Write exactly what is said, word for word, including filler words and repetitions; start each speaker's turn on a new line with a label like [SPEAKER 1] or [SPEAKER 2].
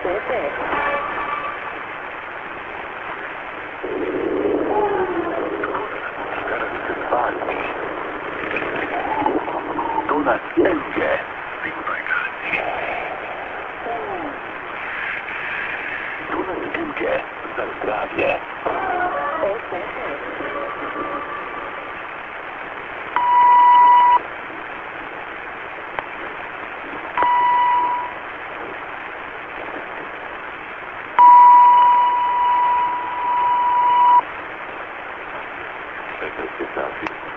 [SPEAKER 1] Donat M G. Donat M G za zdravlje. Četvrti sati.